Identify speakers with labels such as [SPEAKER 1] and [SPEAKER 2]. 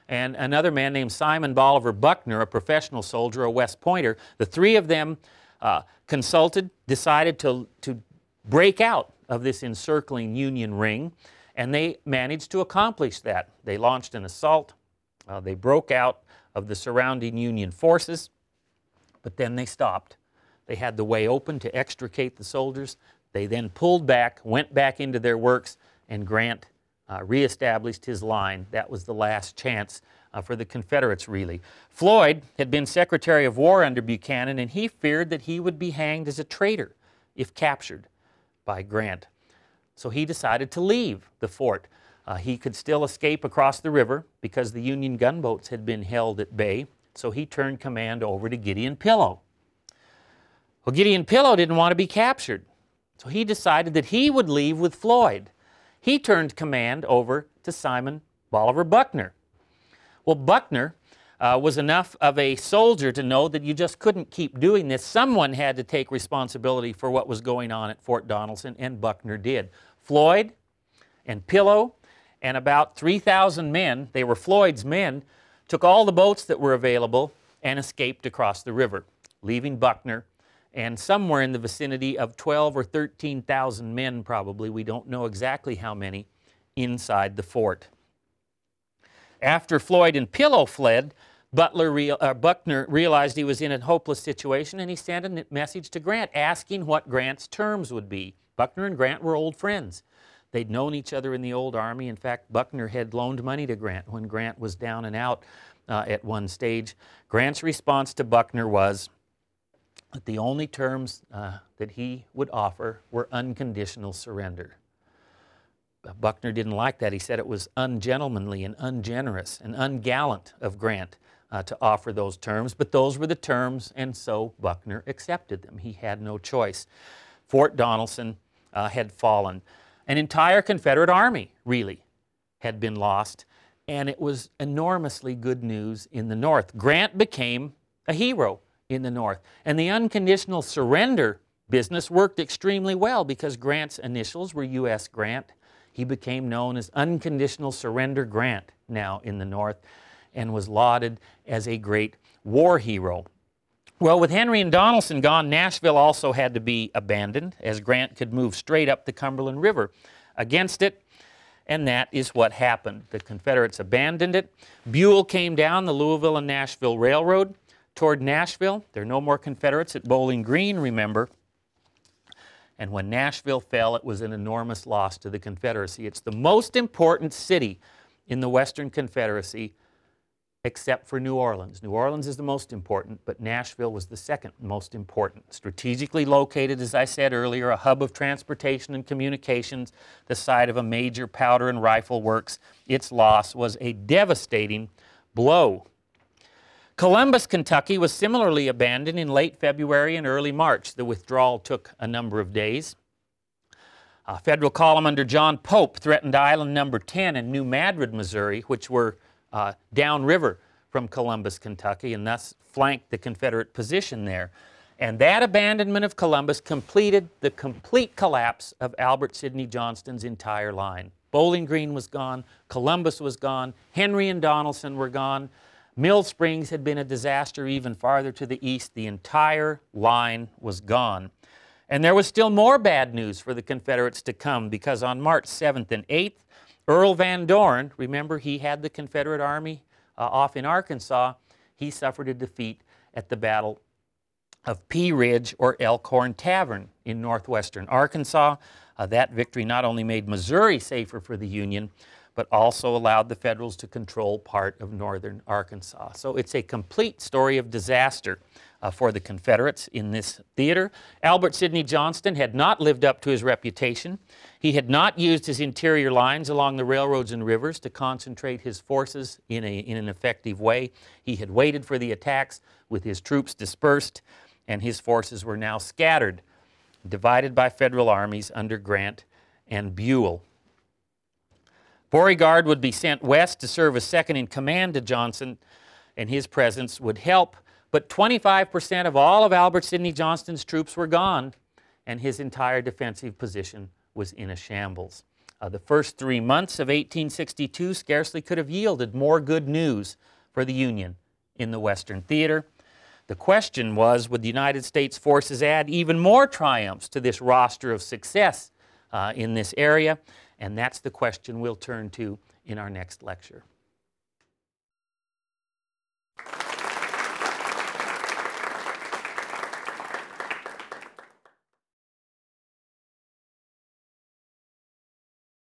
[SPEAKER 1] and another man named Simon Bolivar Buckner, a professional soldier, a West Pointer. The three of them consulted, decided to break out of this encircling Union ring, and they managed to accomplish that. They launched an assault. They broke out of the surrounding Union forces, but then they stopped. They had the way open to extricate the soldiers. They then pulled back, went back into their works, and Grant reestablished his line. That was the last chance for the Confederates, really. Floyd had been Secretary of War under Buchanan, and he feared that he would be hanged as a traitor if captured by Grant. So he decided to leave the fort. He could still escape across the river because the Union gunboats had been held at bay, so he turned command over to Gideon Pillow. Well, Gideon Pillow didn't want to be captured, so he decided that he would leave with Floyd. He turned command over to Simon Bolivar Buckner. Well, Buckner was enough of a soldier to know that you just couldn't keep doing this. Someone had to take responsibility for what was going on at Fort Donelson, and Buckner did. Floyd and Pillow and about 3,000 men, they were Floyd's men, took all the boats that were available and escaped across the river, leaving Buckner and somewhere in the vicinity of 12 or 13,000 men probably, we don't know exactly how many, inside the fort. After Floyd and Pillow fled, Buckner realized he was in a hopeless situation, and he sent a message to Grant asking what Grant's terms would be. Buckner and Grant were old friends. They'd known each other in the old Army. In fact, Buckner had loaned money to Grant when Grant was down and out at one stage. Grant's response to Buckner was that the only terms that he would offer were unconditional surrender. Buckner didn't like that. He said it was ungentlemanly and ungenerous and ungallant of Grant to offer those terms, but those were the terms, and so Buckner accepted them. He had no choice. Fort Donelson had fallen. An entire Confederate army, really, had been lost, and it was enormously good news in the North. Grant became a hero in the North, and the unconditional surrender business worked extremely well because Grant's initials were U.S. Grant. He became known as Unconditional Surrender Grant now in the North and was lauded as a great war hero. Well, with Henry and Donelson gone, Nashville also had to be abandoned as Grant could move straight up the Cumberland River against it, and that is what happened. The Confederates abandoned it. Buell came down the Louisville and Nashville Railroad toward Nashville. There are no more Confederates at Bowling Green, remember. And when Nashville fell, it was an enormous loss to the Confederacy. It's the most important city in the Western Confederacy, except for New Orleans. New Orleans is the most important, but Nashville was the second most important. Strategically located, as I said earlier, a hub of transportation and communications, the site of a major powder and rifle works, its loss was a devastating blow. Columbus, Kentucky was similarly abandoned in late February and early March. The withdrawal took a number of days. A federal column under John Pope threatened Island Number 10 in New Madrid, Missouri, which were downriver from Columbus, Kentucky, and thus flanked the Confederate position there. And that abandonment of Columbus completed the complete collapse of Albert Sidney Johnston's entire line. Bowling Green was gone, Columbus was gone, Henry and Donelson were gone. Mill Springs had been a disaster even farther to the east. The entire line was gone. And there was still more bad news for the Confederates to come, because on March 7th and 8th, Earl Van Dorn, remember he had the Confederate Army off in Arkansas, he suffered a defeat at the Battle of Pea Ridge or Elkhorn Tavern in northwestern Arkansas. That victory not only made Missouri safer for the Union, but also allowed the Federals to control part of northern Arkansas. So it's a complete story of disaster for the Confederates in this theater. Albert Sidney Johnston had not lived up to his reputation. He had not used his interior lines along the railroads and rivers to concentrate his forces in an effective way. He had waited for the attacks with his troops dispersed, and his forces were now scattered, divided by Federal armies under Grant and Buell. Beauregard would be sent west to serve as second in command to Johnson, and his presence would help. But 25% of all of Albert Sidney Johnston's troops were gone, and his entire defensive position was in a shambles. The first 3 months of 1862 scarcely could have yielded more good news for the Union in the Western theater. The question was, would the United States forces add even more triumphs to this roster of success in this area? And that's the question we'll turn to in our next lecture.